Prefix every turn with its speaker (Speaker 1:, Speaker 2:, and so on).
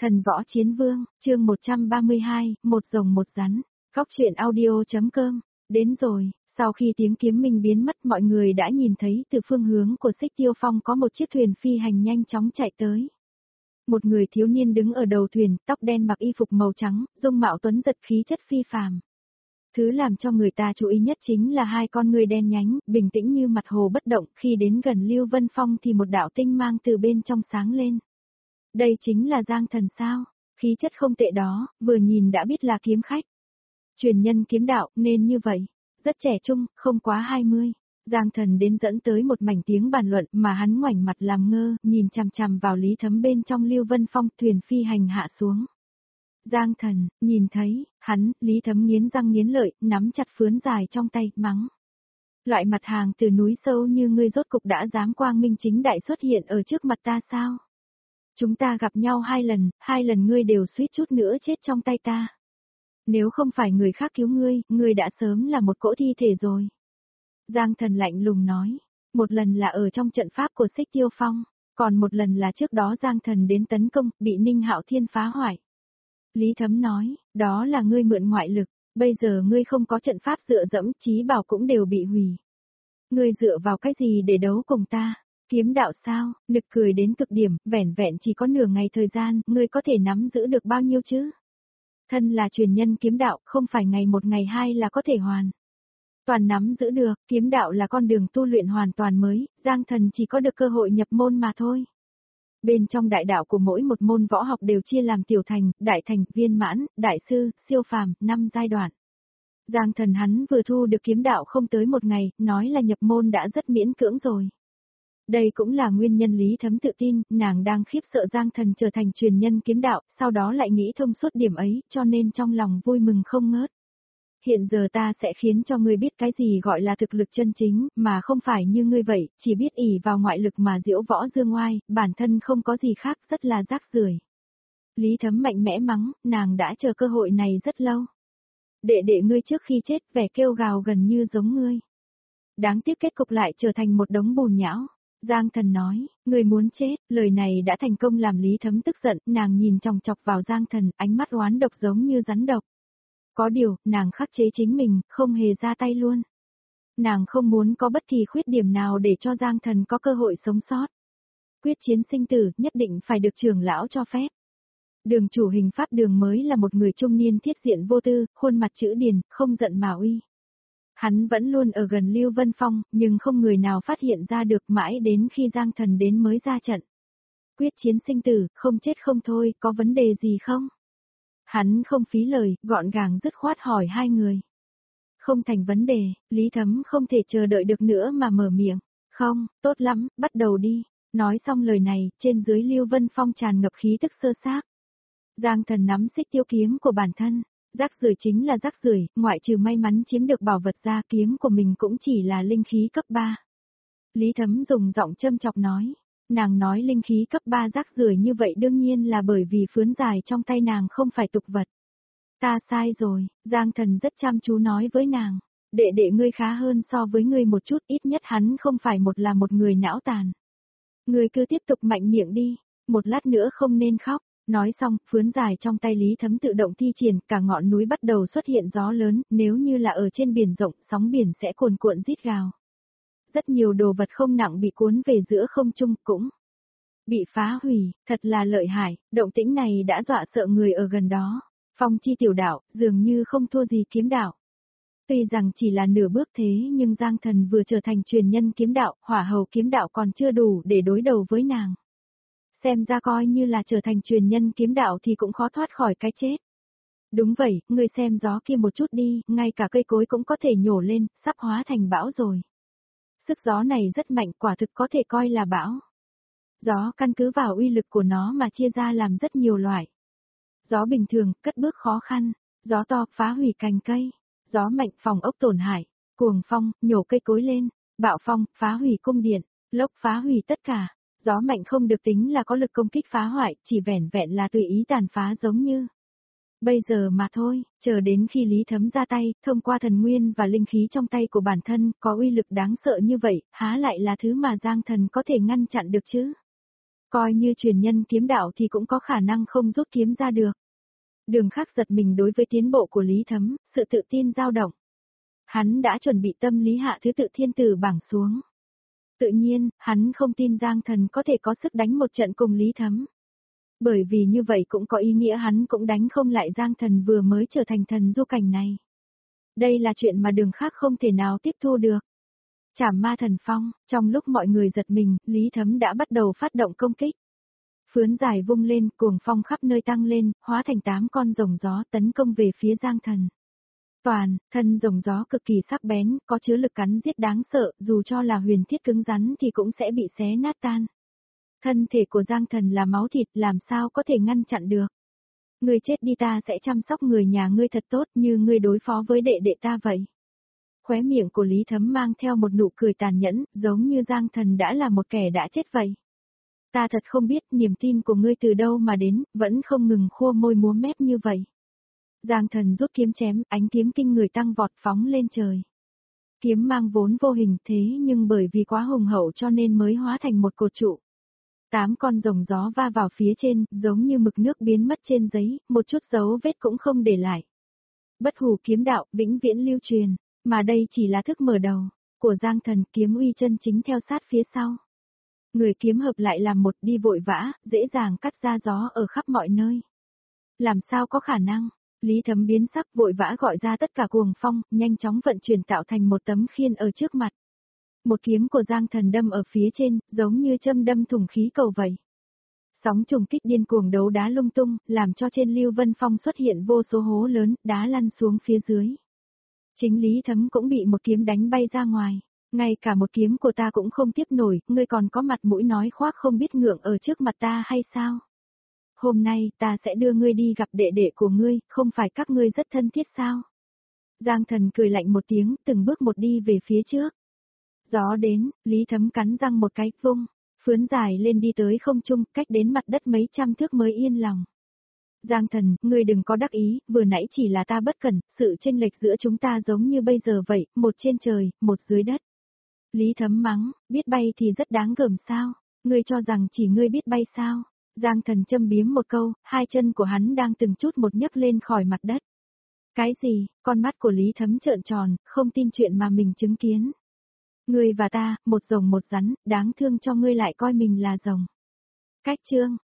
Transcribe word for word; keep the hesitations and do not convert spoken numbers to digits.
Speaker 1: Thần võ chiến vương, chương một trăm ba mươi hai, một rồng một rắn, góc truyện audio.com, đến rồi, sau khi tiếng kiếm minh biến mất mọi người đã nhìn thấy từ phương hướng của Xích Tiêu Phong có một chiếc thuyền phi hành nhanh chóng chạy tới. Một người thiếu niên đứng ở đầu thuyền, tóc đen mặc y phục màu trắng, dung mạo tuấn giật khí chất phi phàm. Thứ làm cho người ta chú ý nhất chính là hai con người đen nhánh, bình tĩnh như mặt hồ bất động, khi đến gần Lưu Vân Phong thì một đạo tinh mang từ bên trong sáng lên. Đây chính là Giang Thần sao? Khí chất không tệ đó, vừa nhìn đã biết là kiếm khách. Truyền nhân kiếm đạo, nên như vậy. Rất trẻ trung, không quá hai mươi. Giang Thần đến dẫn tới một mảnh tiếng bàn luận mà hắn ngoảnh mặt làm ngơ, nhìn chằm chằm vào Lý Thấm bên trong Lưu Vân Phong, thuyền phi hành hạ xuống. Giang Thần, nhìn thấy, hắn, Lý Thấm nghiến răng nghiến lợi, nắm chặt phướn dài trong tay, mắng. Loại mặt hàng từ núi sâu như ngươi rốt cục đã dám quang minh chính đại xuất hiện ở trước mặt ta sao? Chúng ta gặp nhau hai lần, hai lần ngươi đều suýt chút nữa chết trong tay ta. Nếu không phải người khác cứu ngươi, ngươi đã sớm là một cỗ thi thể rồi. Giang Thần lạnh lùng nói, một lần là ở trong trận pháp của Xích Tiêu Phong, còn một lần là trước đó Giang Thần đến tấn công, bị Ninh Hạo Thiên phá hoại. Lý Thấm nói, đó là ngươi mượn ngoại lực, bây giờ ngươi không có trận pháp dựa dẫm, chí bảo cũng đều bị hủy. Ngươi dựa vào cái gì để đấu cùng ta? Kiếm đạo sao? Nực cười đến cực điểm, vẻn vẹn chỉ có nửa ngày thời gian, ngươi có thể nắm giữ được bao nhiêu chứ? Thân là truyền nhân kiếm đạo, không phải ngày một ngày hai là có thể hoàn. Toàn nắm giữ được, kiếm đạo là con đường tu luyện hoàn toàn mới, Giang Thần chỉ có được cơ hội nhập môn mà thôi. Bên trong đại đạo của mỗi một môn võ học đều chia làm tiểu thành, đại thành, viên mãn, đại sư, siêu phàm, năm giai đoạn. Giang Thần hắn vừa thu được kiếm đạo không tới một ngày, nói là nhập môn đã rất miễn cưỡng rồi. Đây cũng là nguyên nhân Lý Thấm tự tin, nàng đang khiếp sợ Giang Thần trở thành truyền nhân kiếm đạo, sau đó lại nghĩ thông suốt điểm ấy, cho nên trong lòng vui mừng không ngớt. Hiện giờ ta sẽ khiến cho ngươi biết cái gì gọi là thực lực chân chính, mà không phải như ngươi vậy, chỉ biết ỷ vào ngoại lực mà diễu võ dương oai, bản thân không có gì khác, rất là rác rưởi. Lý Thấm mạnh mẽ mắng, nàng đã chờ cơ hội này rất lâu. Đệ đệ ngươi trước khi chết vẻ kêu gào gần như giống ngươi. Đáng tiếc kết cục lại trở thành một đống bùn nhão. Giang Thần nói, ngươi muốn chết, lời này đã thành công làm Lý Thấm tức giận, nàng nhìn chòng chọc vào Giang Thần, ánh mắt oán độc giống như rắn độc. Có điều, nàng khắc chế chính mình, không hề ra tay luôn. Nàng không muốn có bất kỳ khuyết điểm nào để cho Giang Thần có cơ hội sống sót. Quyết chiến sinh tử, nhất định phải được trưởng lão cho phép. Đường chủ hình pháp đường mới là một người trung niên thiết diện vô tư, khuôn mặt chữ điền, không giận mà uy. Hắn vẫn luôn ở gần Lưu Vân Phong, nhưng không người nào phát hiện ra được mãi đến khi Giang Thần đến mới ra trận. Quyết chiến sinh tử, không chết không thôi, có vấn đề gì không? Hắn không phí lời, gọn gàng dứt khoát hỏi hai người. Không thành vấn đề, Lý Thấm không thể chờ đợi được nữa mà mở miệng. Không, tốt lắm, bắt đầu đi. Nói xong lời này, trên dưới Lưu Vân Phong tràn ngập khí tức sơ xác. Giang Thần nắm xích tiêu kiếm của bản thân. Rác rưởi chính là rác rưởi, ngoại trừ may mắn chiếm được bảo vật ra, kiếm của mình cũng chỉ là linh khí cấp ba. Lý Thấm dùng giọng châm chọc nói. Nàng nói linh khí cấp ba rác rưởi như vậy đương nhiên là bởi vì phướn dài trong tay nàng không phải tục vật. Ta sai rồi, Giang Thần rất chăm chú nói với nàng. Đệ đệ ngươi khá hơn so với ngươi một chút, ít nhất hắn không phải một là một người não tàn. Ngươi cứ tiếp tục mạnh miệng đi, một lát nữa không nên khóc. Nói xong, phướn dài trong tay Lý Thấm tự động thi triển, cả ngọn núi bắt đầu xuất hiện gió lớn, nếu như là ở trên biển rộng, sóng biển sẽ cuồn cuộn rít gào. Rất nhiều đồ vật không nặng bị cuốn về giữa không trung cũng bị phá hủy, thật là lợi hại, động tĩnh này đã dọa sợ người ở gần đó. Phong chi tiểu đạo, dường như không thua gì kiếm đạo. Tuy rằng chỉ là nửa bước thế nhưng Giang Thần vừa trở thành truyền nhân kiếm đạo, hỏa hầu kiếm đạo còn chưa đủ để đối đầu với nàng. Xem ra coi như là trở thành truyền nhân kiếm đạo thì cũng khó thoát khỏi cái chết. Đúng vậy, ngươi xem gió kia một chút đi, ngay cả cây cối cũng có thể nhổ lên, sắp hóa thành bão rồi. Sức gió này rất mạnh, quả thực có thể coi là bão. Gió căn cứ vào uy lực của nó mà chia ra làm rất nhiều loại. Gió bình thường, cất bước khó khăn. Gió to, phá hủy cành cây. Gió mạnh, phòng ốc tổn hại. Cuồng phong, nhổ cây cối lên. Bạo phong, phá hủy cung điện. Lốc phá hủy tất cả. Gió mạnh không được tính là có lực công kích phá hoại, chỉ vẻn vẹn là tùy ý tàn phá giống như. Bây giờ mà thôi, chờ đến khi Lý Thấm ra tay, thông qua thần nguyên và linh khí trong tay của bản thân, có uy lực đáng sợ như vậy, há lại là thứ mà Giang Thần có thể ngăn chặn được chứ? Coi như truyền nhân kiếm đạo thì cũng có khả năng không rút kiếm ra được. Đường Khắc giật mình đối với tiến bộ của Lý Thấm, sự tự tin dao động. Hắn đã chuẩn bị tâm lý hạ thứ tự thiên tử bảng xuống. Tự nhiên, hắn không tin Giang Thần có thể có sức đánh một trận cùng Lý Thấm. Bởi vì như vậy cũng có ý nghĩa hắn cũng đánh không lại Giang Thần vừa mới trở thành thần du cảnh này. Đây là chuyện mà Đường Khắc không thể nào tiếp thu được. Trảm ma thần phong, trong lúc mọi người giật mình, Lý Thấm đã bắt đầu phát động công kích. Phướn dài vung lên, cuồng phong khắp nơi tăng lên, hóa thành tám con rồng gió tấn công về phía Giang Thần. Toàn, thân rồng gió cực kỳ sắc bén, có chứa lực cắn giết đáng sợ, dù cho là huyền thiết cứng rắn thì cũng sẽ bị xé nát tan. Thân thể của Giang Thần là máu thịt, làm sao có thể ngăn chặn được. Ngươi chết đi, ta sẽ chăm sóc người nhà ngươi thật tốt như ngươi đối phó với đệ đệ ta vậy. Khóe miệng của Lý Thấm mang theo một nụ cười tàn nhẫn, giống như Giang Thần đã là một kẻ đã chết vậy. Ta thật không biết niềm tin của ngươi từ đâu mà đến, vẫn không ngừng khua môi múa mép như vậy. Giang Thần rút kiếm chém, ánh kiếm kinh người tăng vọt phóng lên trời. Kiếm mang vốn vô hình thế nhưng bởi vì quá hùng hậu cho nên mới hóa thành một cột trụ. Tám con rồng gió va vào phía trên, giống như mực nước biến mất trên giấy, một chút dấu vết cũng không để lại. Bất hủ kiếm đạo, vĩnh viễn lưu truyền, mà đây chỉ là thức mở đầu của Giang Thần, kiếm uy chân chính theo sát phía sau. Người kiếm hợp lại làm một, đi vội vã, dễ dàng cắt ra gió ở khắp mọi nơi. Làm sao có khả năng? Lý Thấm biến sắc, vội vã gọi ra tất cả cuồng phong, nhanh chóng vận chuyển tạo thành một tấm khiên ở trước mặt. Một kiếm của Giang Thần đâm ở phía trên, giống như châm đâm thủng khí cầu vậy. Sóng trùng kích điên cuồng đấu đá lung tung, làm cho trên Lưu Vân Phong xuất hiện vô số hố lớn, đá lăn xuống phía dưới. Chính Lý Thấm cũng bị một kiếm đánh bay ra ngoài. Ngay cả một kiếm của ta cũng không tiếp nổi, ngươi còn có mặt mũi nói khoác không biết ngượng ở trước mặt ta hay sao? Hôm nay ta sẽ đưa ngươi đi gặp đệ đệ của ngươi, không phải các ngươi rất thân thiết sao? Giang Thần cười lạnh một tiếng, từng bước một đi về phía trước. Gió đến, Lý Thấm cắn răng một cái, vung, phướn dài lên đi tới không trung, cách đến mặt đất mấy trăm thước mới yên lòng. Giang Thần, ngươi đừng có đắc ý, vừa nãy chỉ là ta bất cẩn, sự chênh lệch giữa chúng ta giống như bây giờ vậy, một trên trời, một dưới đất. Lý Thấm mắng, biết bay thì rất đáng gờm sao, ngươi cho rằng chỉ ngươi biết bay sao? Giang Thần châm biếm một câu, hai chân của hắn đang từng chút một nhấc lên khỏi mặt đất. Cái gì? Con mắt của Lý Thấm trợn tròn, không tin chuyện mà mình chứng kiến. Ngươi và ta, một rồng một rắn, đáng thương cho ngươi lại coi mình là rồng. Cách chương